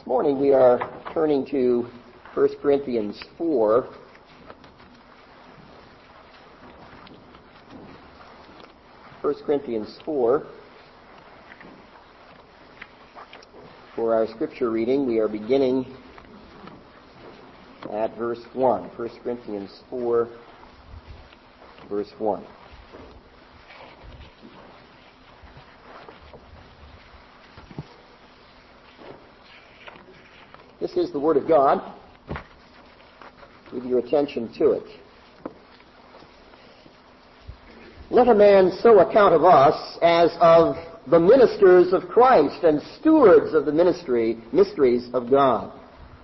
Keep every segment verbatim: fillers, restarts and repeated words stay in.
This morning we are turning to First Corinthians four. First Corinthians four. For our scripture reading, we are beginning at verse one. First Corinthians four, verse one. This is the Word of God. Give your attention to it. Let a man so account of us as of the ministers of Christ and stewards of the ministry, mysteries of God.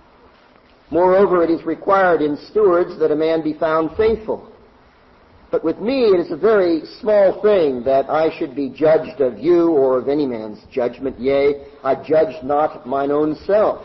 Moreover, it is required in stewards that a man be found faithful. But with me it is a very small thing that I should be judged of you or of any man's judgment. Yea, I judge not mine own self.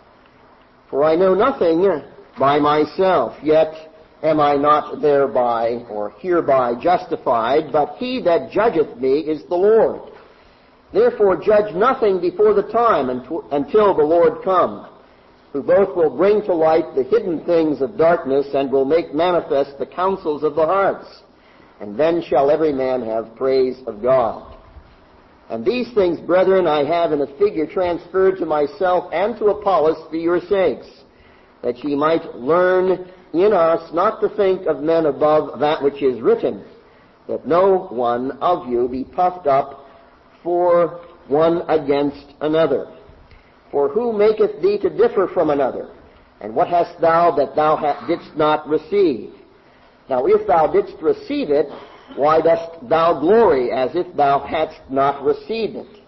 For I know nothing by myself, yet am I not thereby or hereby justified, but he that judgeth me is the Lord. Therefore judge nothing before the time until the Lord come, who both will bring to light the hidden things of darkness and will make manifest the counsels of the hearts. And then shall every man have praise of God. And these things, brethren, I have in a figure transferred to myself and to Apollos for your sakes, that ye might learn in us not to think of men above that which is written, that no one of you be puffed up for one against another. For who maketh thee to differ from another? And what hast thou that thou ha- didst not receive? Now if thou didst receive it, why dost thou glory as if thou hadst not received it?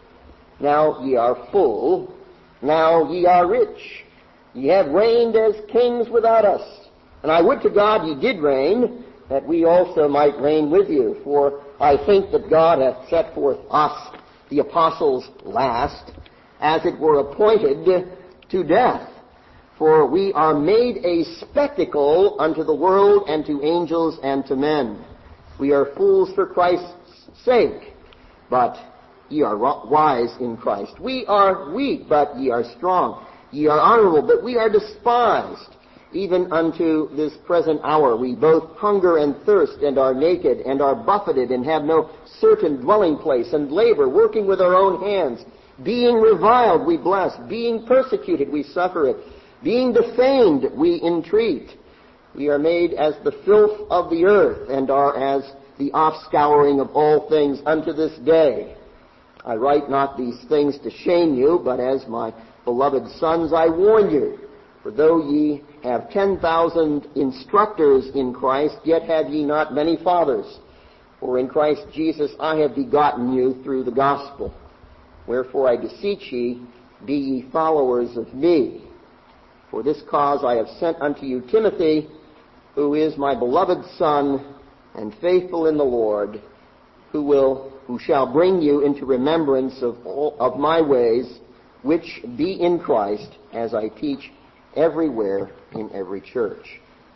Now ye are full, now ye are rich. Ye have reigned as kings without us. And I would to God ye did reign, that we also might reign with you. For I think that God hath set forth us, the apostles, last, as it were appointed to death. For we are made a spectacle unto the world and to angels and to men. We are fools for Christ's sake, but ye are wise in Christ. We are weak, but ye are strong. Ye are honorable, but we are despised. Even unto this present hour we both hunger and thirst, and are naked, and are buffeted, and have no certain dwelling place, and labor, working with our own hands. Being reviled, we bless. Being persecuted, we suffer it. Being defamed, we entreat. We are made as the filth of the earth, and are as the offscouring of all things unto this day. I write not these things to shame you, but as my beloved sons I warn you. For though ye have ten thousand instructors in Christ, yet have ye not many fathers. For in Christ Jesus I have begotten you through the gospel. Wherefore I beseech ye, be ye followers of me. For this cause I have sent unto you Timothy, who is my beloved son and faithful in the Lord, who will, who shall bring you into remembrance of all of my ways, which be in Christ, as I teach everywhere in every church.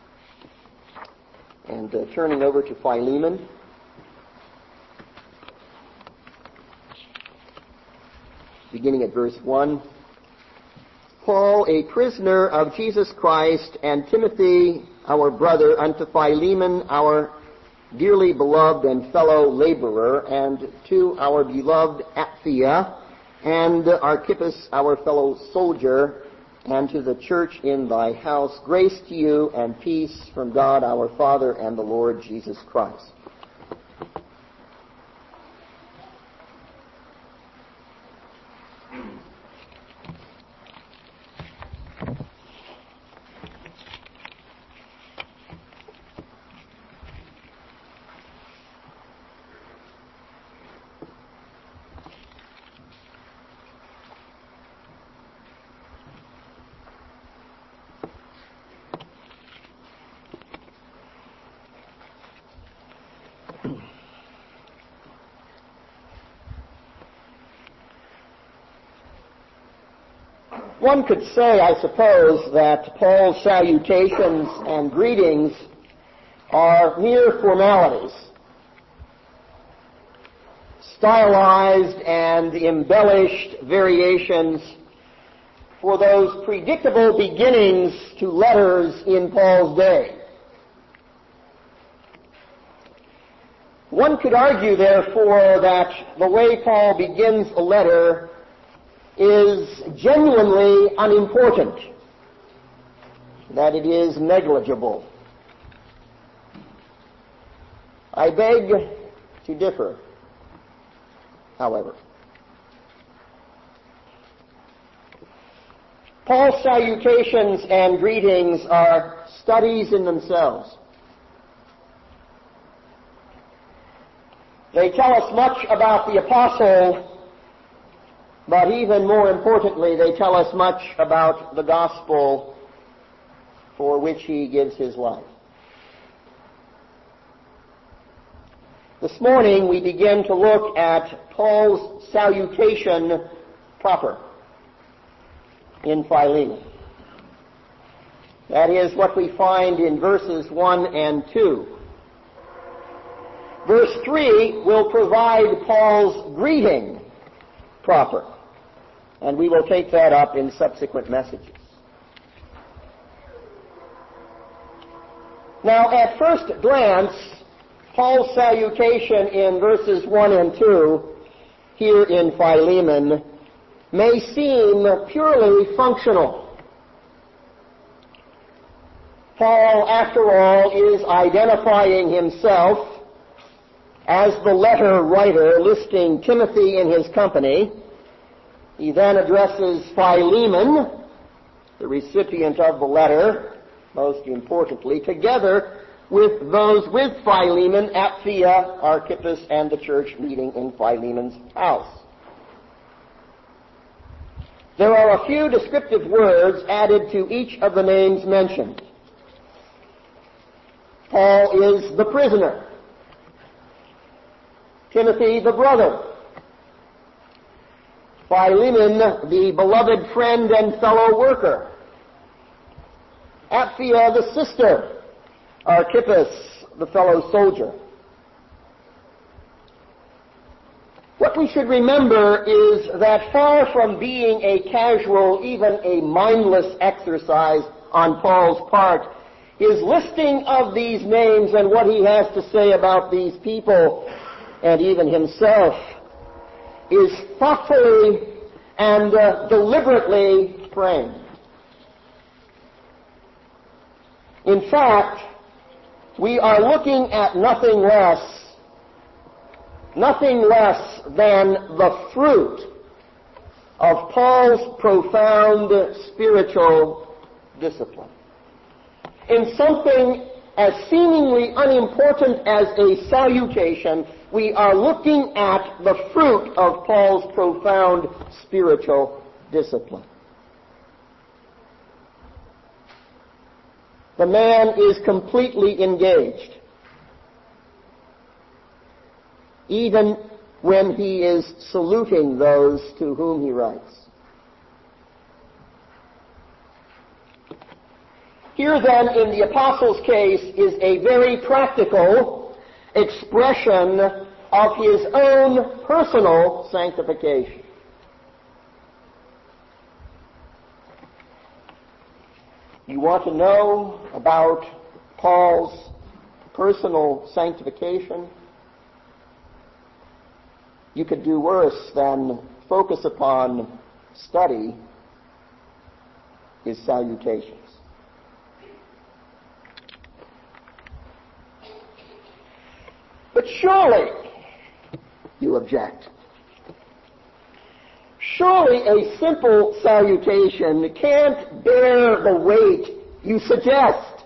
And uh, turning over to Philemon, beginning at verse one. Paul, a prisoner of Jesus Christ, and Timothy, our brother, unto Philemon, our dearly beloved and fellow laborer, and to our beloved Apphia, and Archippus, our fellow soldier, and to the church in thy house, grace to you and peace from God our Father and the Lord Jesus Christ. One could say, I suppose, that Paul's salutations and greetings are mere formalities, stylized and embellished variations for those predictable beginnings to letters in Paul's day. One could argue, therefore, that the way Paul begins a letter is genuinely unimportant, that it is negligible. I beg to differ, however. Paul's salutations and greetings are studies in themselves. They tell us much about the apostle, but even more importantly, they tell us much about the gospel for which he gives his life. This morning we begin to look at Paul's salutation proper in Philemon. That is what we find in verses one and two. Verse three will provide Paul's greeting proper, and we will take that up in subsequent messages. Now, at first glance, Paul's salutation in verses one and two here in Philemon may seem purely functional. Paul, after all, is identifying himself as the letter writer, listing Timothy in his company. He then addresses Philemon, the recipient of the letter, most importantly, together with those with Philemon, Apphia, Archippus, and the church meeting in Philemon's house. There are a few descriptive words added to each of the names mentioned. Paul is the prisoner. Timothy, the brother. Philemon, the beloved friend and fellow worker. Apphia, the sister. Archippus, the fellow soldier. What we should remember is that far from being a casual, even a mindless exercise on Paul's part, his listing of these names and what he has to say about these people and even himself is thoughtfully and uh, deliberately framed. In fact, we are looking at nothing less, nothing less than the fruit of Paul's profound spiritual discipline. In something as seemingly unimportant as a salutation, we are looking at the fruit of Paul's profound spiritual discipline. The man is completely engaged, even when he is saluting those to whom he writes. Here then, in the apostle's case, is a very practical expression of his own personal sanctification. You want to know about Paul's personal sanctification? You could do worse than focus upon, study his salutations. But surely, you object, surely a simple salutation can't bear the weight you suggest.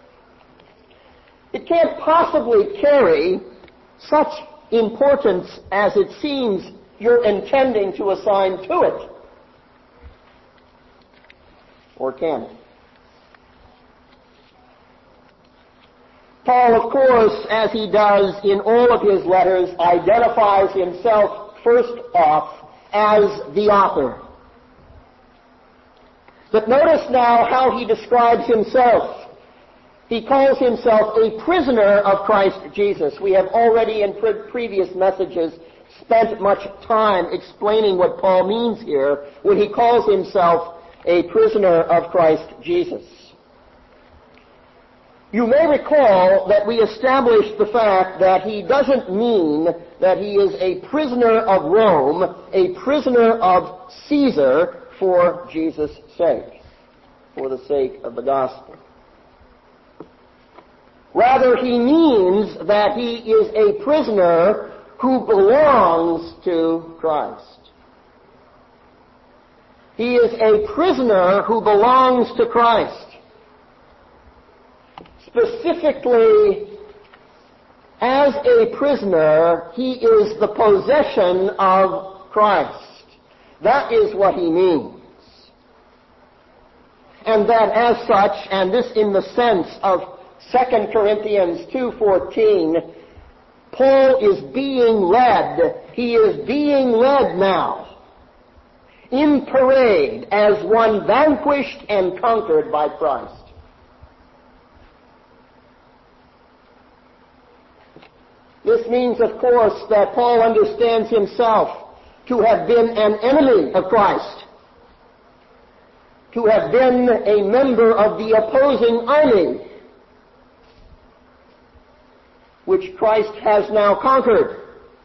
It can't possibly carry such importance as it seems you're intending to assign to it. Or can it? Paul, of course, as he does in all of his letters, identifies himself first off as the author. But notice now how he describes himself. He calls himself a prisoner of Christ Jesus. We have already in pre- previous messages spent much time explaining what Paul means here when he calls himself a prisoner of Christ Jesus. You may recall that we established the fact that he doesn't mean that he is a prisoner of Rome, a prisoner of Caesar for Jesus' sake, for the sake of the gospel. Rather, he means that he is a prisoner who belongs to Christ. He is a prisoner who belongs to Christ. Specifically, as a prisoner, he is the possession of Christ. That is what he means. And that as such, and this in the sense of Second Corinthians two fourteen, Paul is being led, he is being led now in parade as one vanquished and conquered by Christ. This means, of course, that Paul understands himself to have been an enemy of Christ, to have been a member of the opposing army, which Christ has now conquered.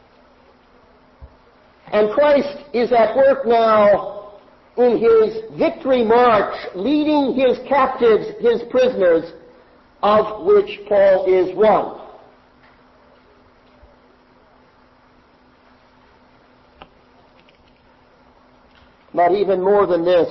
And Christ is at work now in his victory march, leading his captives, his prisoners, of which Paul is one. But even more than this,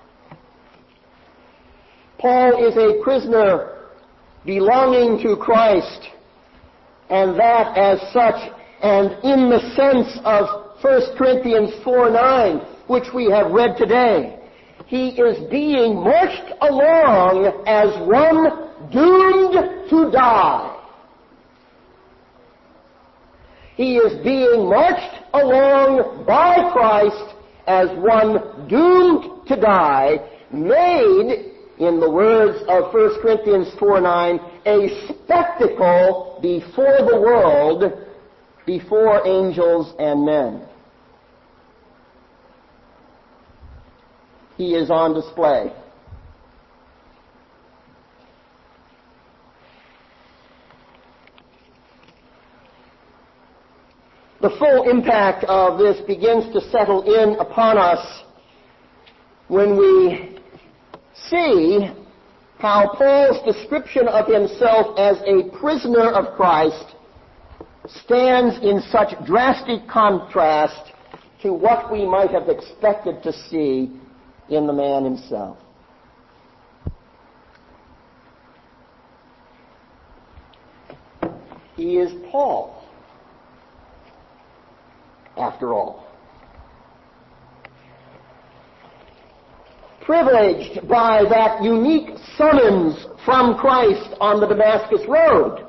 Paul is a prisoner belonging to Christ, and that as such, and in the sense of First Corinthians four nine, which we have read today, he is being marched along as one doomed to die. He is being marched along by Christ as one doomed to die, made, in the words of First Corinthians four nine, a spectacle before the world, before angels and men. He is on display. The full impact of this begins to settle in upon us when we see how Paul's description of himself as a prisoner of Christ stands in such drastic contrast to what we might have expected to see in the man himself. He is Paul, after all. Privileged by that unique summons from Christ on the Damascus Road.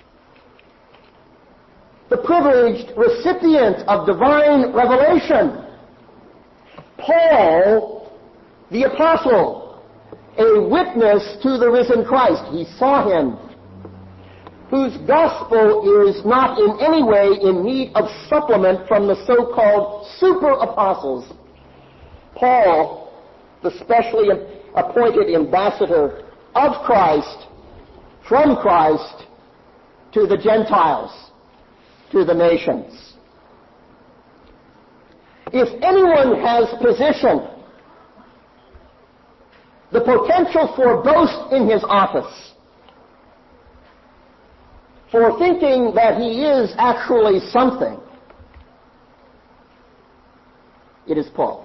The privileged recipient of divine revelation. Paul, the apostle, a witness to the risen Christ. He saw him. Whose gospel is not in any way in need of supplement from the so-called super apostles. Paul, the specially appointed ambassador of Christ, from Christ to the Gentiles, to the nations. If anyone has position, the potential for boast in his office, for thinking that he is actually something, it is Paul.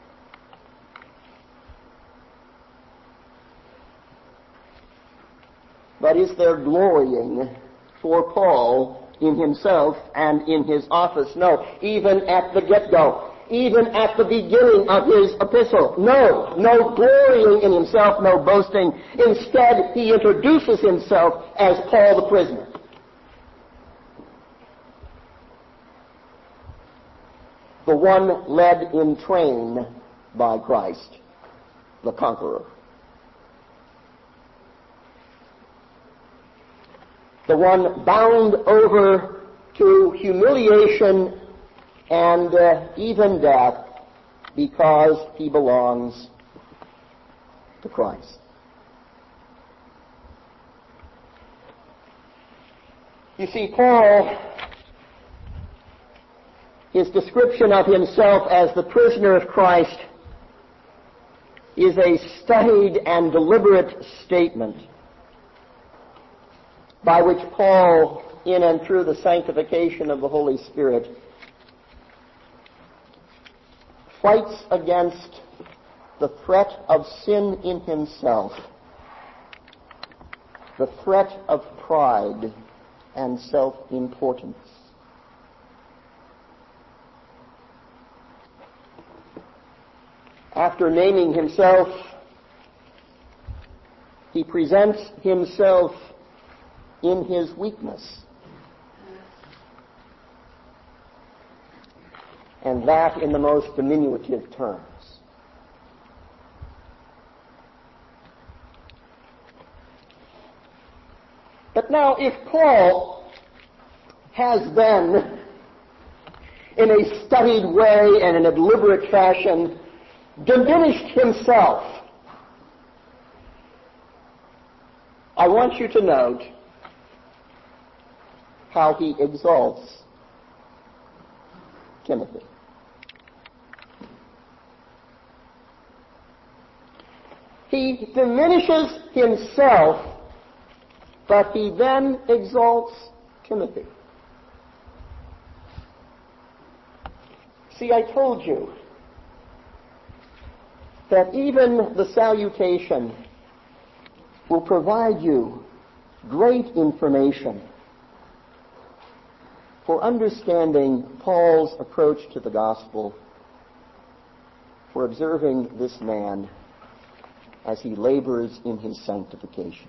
But is there glorying for Paul in himself and in his office? No. Even at the get-go. Even at the beginning of his epistle. No. No glorying in himself, no boasting. Instead, he introduces himself as Paul the prisoner. The one led in train by Christ, the conqueror. The one bound over to humiliation and uh, even death because he belongs to Christ. You see, Paul, his description of himself as the prisoner of Christ is a studied and deliberate statement by which Paul, in and through the sanctification of the Holy Spirit, fights against the threat of sin in himself, the threat of pride and self-importance. After naming himself, he presents himself in his weakness, and that in the most diminutive terms. But now, if Paul has then, in a studied way and in a deliberate fashion, diminished himself, I want you to note how he exalts Timothy. He diminishes himself, but he then exalts Timothy. See, I told you that even the salutation will provide you great information for understanding Paul's approach to the gospel, for observing this man as he labors in his sanctification.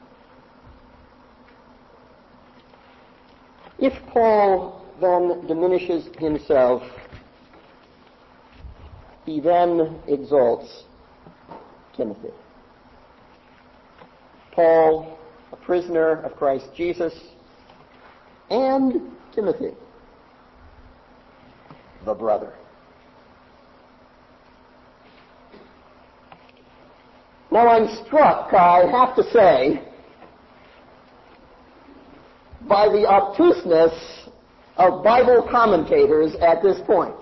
If Paul then diminishes himself, he then exalts Timothy. Paul, a prisoner of Christ Jesus, and Timothy, the brother. Now I'm struck, I have to say, by the obtuseness of Bible commentators at this point.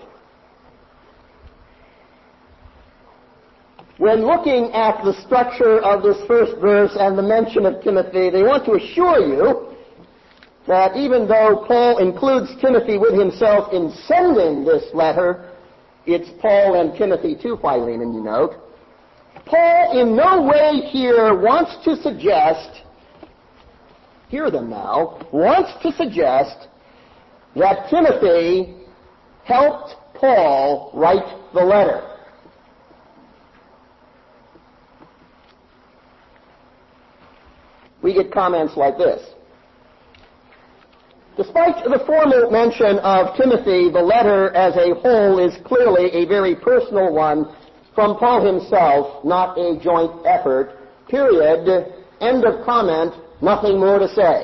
When looking at the structure of this first verse and the mention of Timothy, they want to assure you that even though Paul includes Timothy with himself in sending this letter, it's Paul and Timothy to Philemon, you note. Paul in no way here wants to suggest, hear them now, wants to suggest that Timothy helped Paul write the letter. We get comments like this. Despite the formal mention of Timothy, the letter as a whole is clearly a very personal one from Paul himself, not a joint effort. Period. End of comment. Nothing more to say.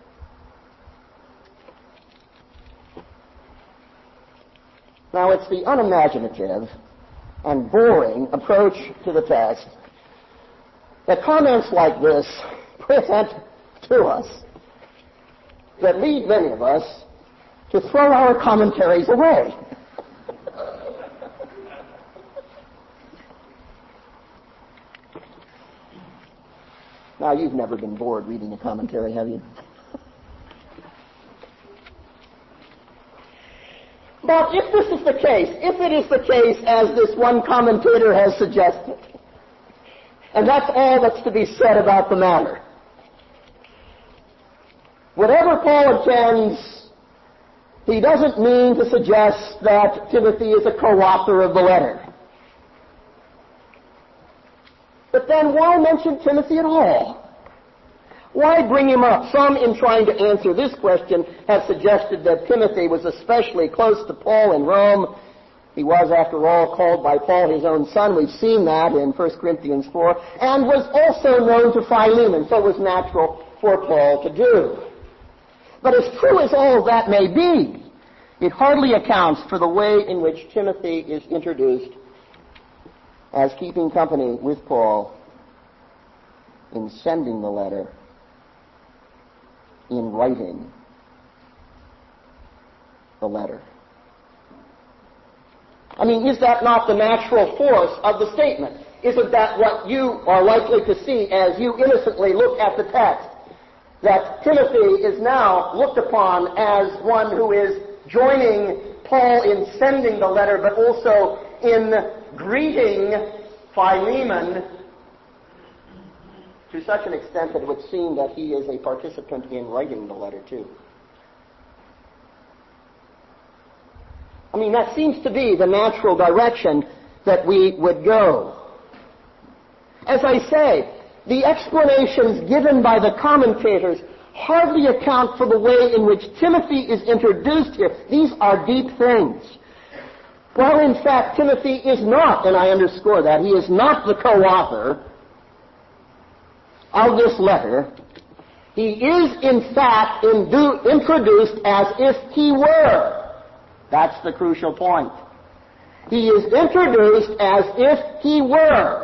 Now, it's the unimaginative and boring approach to the text that comments like this present to us that lead many of us to throw our commentaries away. Now, you've never been bored reading a commentary, have you? But if this is the case, if it is the case as this one commentator has suggested, and that's all that's to be said about the matter, whatever Paul intends, he doesn't mean to suggest that Timothy is a co-author of the letter. But then why mention Timothy at all? Why bring him up? Some, in trying to answer this question, have suggested that Timothy was especially close to Paul in Rome. He was, after all, called by Paul his own son. We've seen that in First Corinthians four. And was also known to Philemon, so it was natural for Paul to do. But as true as all of that may be, it hardly accounts for the way in which Timothy is introduced as keeping company with Paul in sending the letter, in writing the letter. I mean, is that not the natural force of the statement? Isn't that what you are likely to see as you innocently look at the text? That Timothy is now looked upon as one who is joining Paul in sending the letter, but also in greeting Philemon to such an extent that it would seem that he is a participant in writing the letter too. I mean, that seems to be the natural direction that we would go. As I say, the explanations given by the commentators hardly account for the way in which Timothy is introduced here. These are deep things. Well, in fact, Timothy is not, and I underscore that, he is not the co-author of this letter. He is, in fact, indu- introduced as if he were. That's the crucial point. He is introduced as if he were.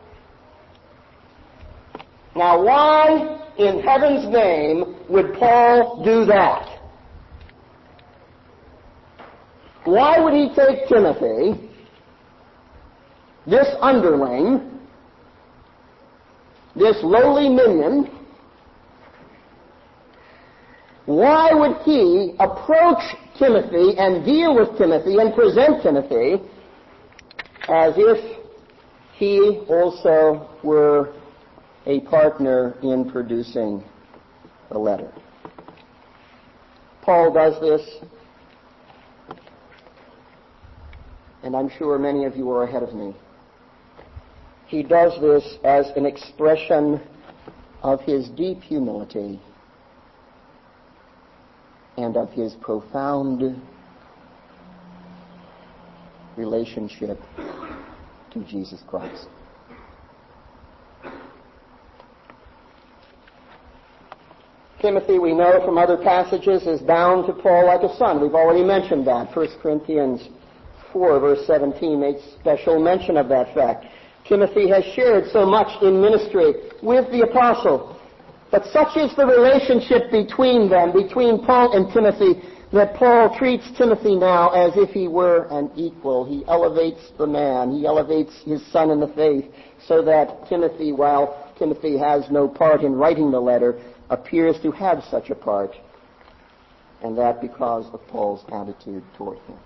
Now, why in heaven's name would Paul do that? Why would he take Timothy, this underling, this lowly minion, why would he approach Timothy and deal with Timothy and present Timothy as if he also were a partner in producing the letter? Paul does this, and I'm sure many of you are ahead of me. He does this as an expression of his deep humility and of his profound relationship to Jesus Christ. Timothy, we know from other passages, is bound to Paul like a son. We've already mentioned that. First Corinthians four, verse seventeen, makes special mention of that fact. Timothy has shared so much in ministry with the apostle. But such is the relationship between them, between Paul and Timothy, that Paul treats Timothy now as if he were an equal. He elevates the man. He elevates his son in the faith, so that Timothy, while Timothy has no part in writing the letter, appears to have such a part, and that because of Paul's attitude toward him.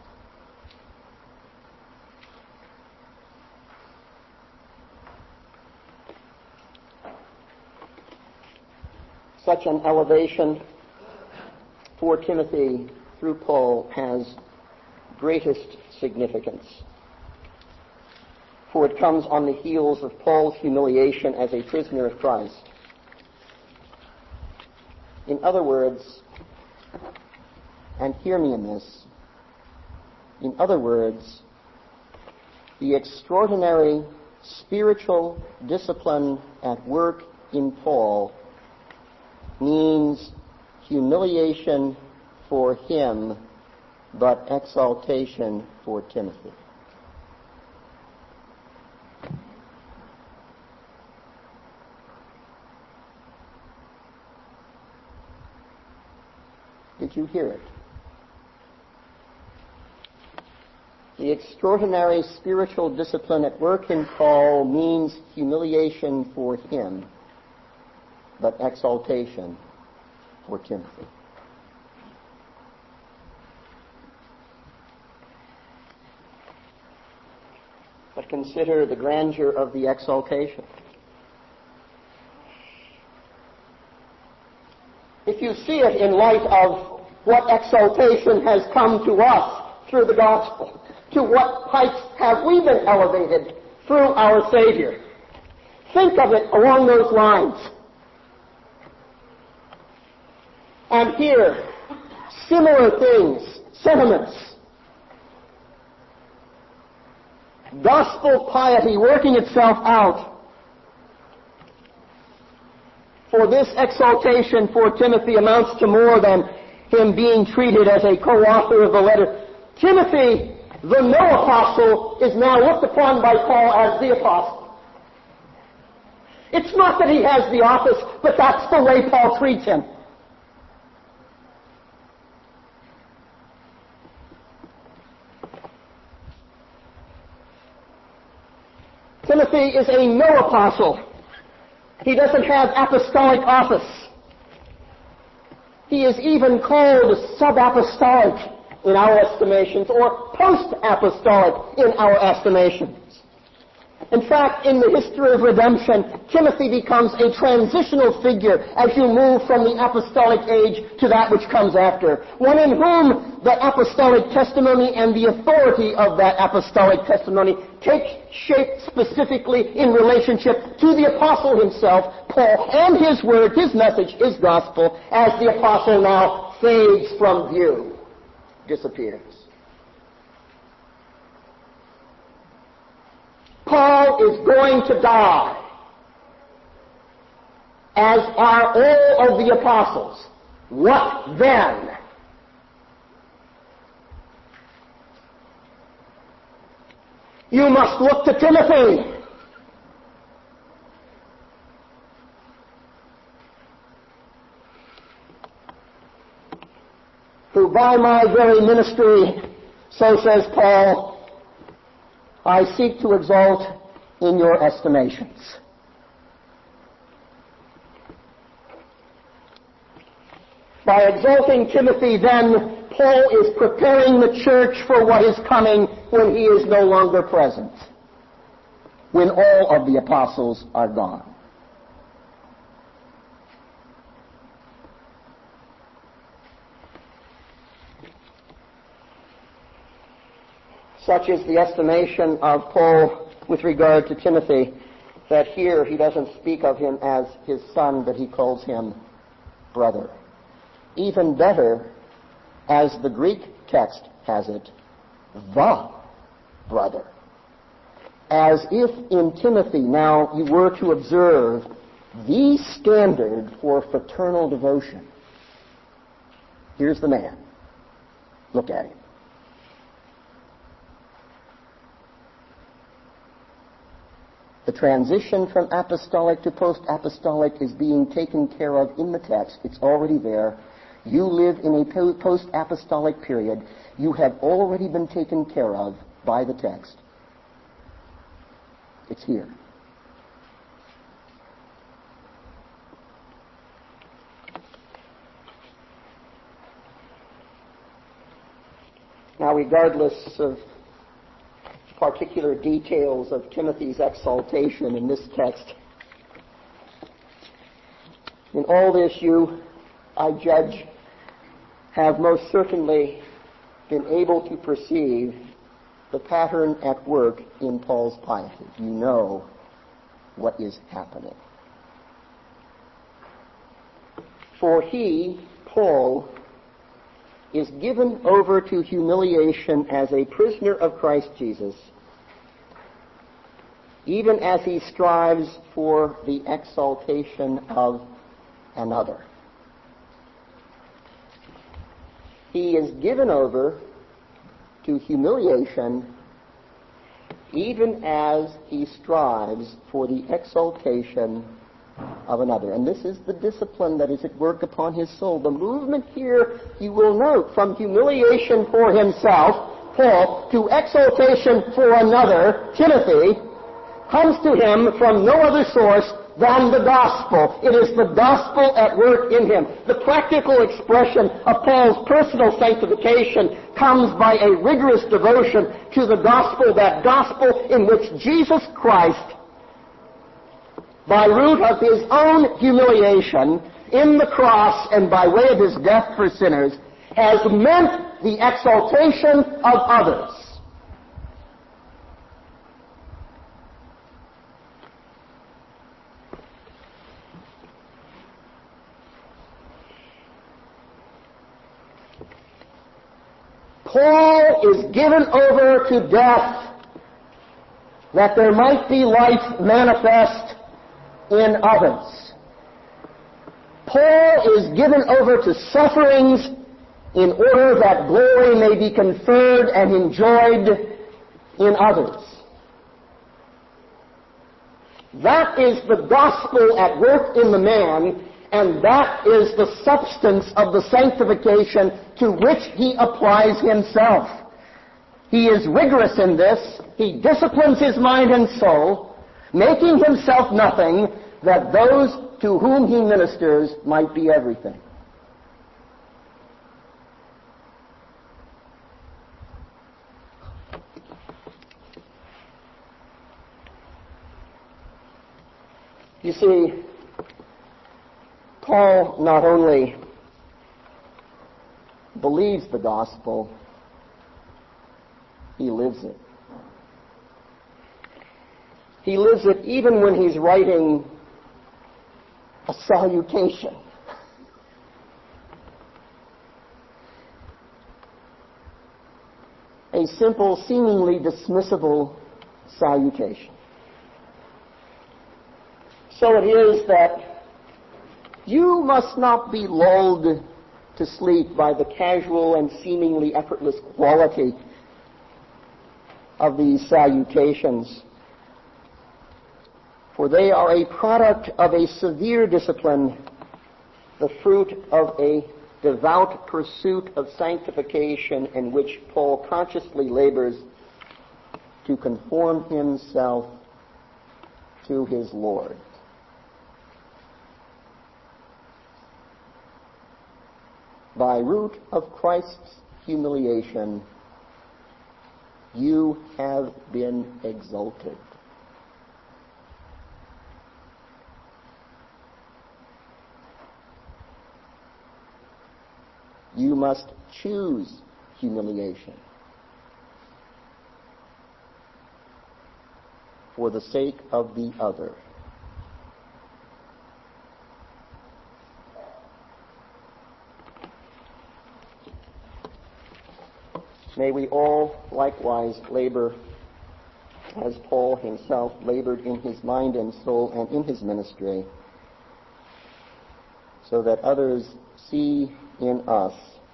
Such an elevation for Timothy through Paul has greatest significance, for it comes on the heels of Paul's humiliation as a prisoner of Christ. In other words, and hear me in this, in other words, the extraordinary spiritual discipline at work in Paul means humiliation for him, but exaltation for Timothy. Did you hear it? The extraordinary spiritual discipline at work in Paul means humiliation for him, but exaltation for Timothy. But consider the grandeur of the exaltation. If you see it in light of what exaltation has come to us through the gospel, to what heights have we been elevated through our Savior? Think of it along those lines. And here, similar things, sentiments, gospel piety working itself out. For this exaltation for Timothy amounts to more than him being treated as a co-author of the letter. Timothy, the no apostle, is now looked upon by Paul as the apostle. It's not that he has the office, but that's the way Paul treats him. Timothy is a no apostle. He doesn't have apostolic office. He is even called sub-apostolic in our estimations, or post-apostolic in our estimations. In fact, in the history of redemption, Timothy becomes a transitional figure as you move from the apostolic age to that which comes after. One in whom the apostolic testimony and the authority of that apostolic testimony take shape specifically in relationship to the apostle himself, Paul, and his word, his message, his gospel, as the apostle now fades from view, disappears. Paul is going to die, as are all of the apostles. What then? You must look to Timothy. Who by my very ministry, so says Paul, I seek to exalt in your estimations. By exalting Timothy, then, Paul is preparing the church for what is coming when he is no longer present, when all of the apostles are gone. Such is the estimation of Paul with regard to Timothy, that here he doesn't speak of him as his son, but he calls him brother. Even better, as the Greek text has it, the brother. As if in Timothy now you were to observe the standard for fraternal devotion. Here's the man. Look at him. The transition from apostolic to post-apostolic is being taken care of in the text. It's already there. You live in a post-apostolic period. You have already been taken care of by the text. It's here. Now, regardless of particular details of Timothy's exaltation in this text, in all this you, I judge, have most certainly been able to perceive the pattern at work in Paul's piety. You know what is happening. For he, Paul, is given over to humiliation as a prisoner of Christ Jesus, even as he strives for the exaltation of another. He is given over to humiliation even as he strives for the exaltation of another. And this is the discipline that is at work upon his soul. The movement here, you will note, from humiliation for himself, Paul, to exaltation for another, Timothy, comes to him from no other source than the gospel. It is the gospel at work in him. The practical expression of Paul's personal sanctification comes by a rigorous devotion to the gospel, that gospel in which Jesus Christ, by root of his own humiliation in the cross and by way of his death for sinners, has meant the exaltation of others. Paul is given over to death that there might be life manifest in others. Paul is given over to sufferings in order that glory may be conferred and enjoyed in others. That is the gospel at work in the man, and that is the substance of the sanctification to which he applies himself. He is rigorous in this. He disciplines his mind and soul, making himself nothing, that those to whom he ministers might be everything. You see, Paul not only believes the gospel, he lives it. He lives it even when he's writing a salutation. A simple, seemingly dismissible salutation. So it is that you must not be lulled to sleep by the casual and seemingly effortless quality of these salutations, for they are a product of a severe discipline, the fruit of a devout pursuit of sanctification in which Paul consciously labors to conform himself to his Lord. By root of Christ's humiliation, you have been exalted. You must choose humiliation for the sake of the other. May we all likewise labor as Paul himself labored in his mind and soul and in his ministry, so that others see in us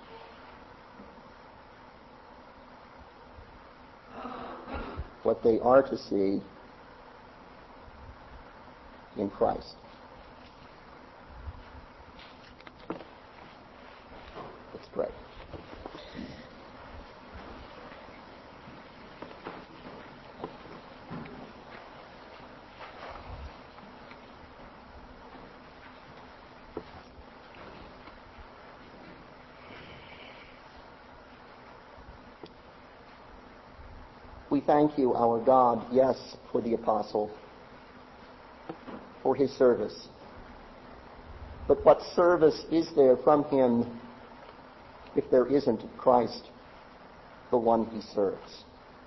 what they are to see in Christ. Let's pray. We thank you, our God, yes, for the apostle, for his service. But what service is there from him if there isn't Christ, the one he serves?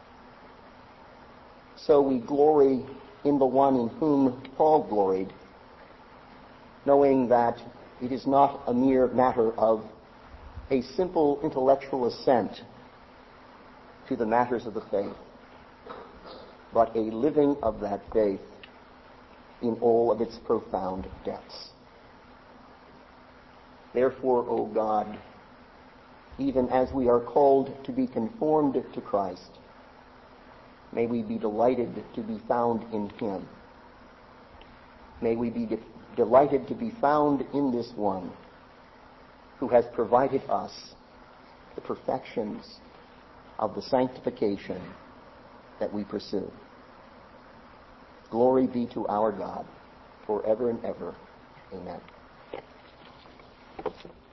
So we glory in the one in whom Paul gloried, knowing that it is not a mere matter of a simple intellectual assent to the matters of the faith, but a living of that faith in all of its profound depths. Therefore, O God, even as we are called to be conformed to Christ, may we be delighted to be found in him. May we be de- delighted to be found in this one who has provided us the perfections of the sanctification that we pursue. Glory be to our God forever and ever. Amen.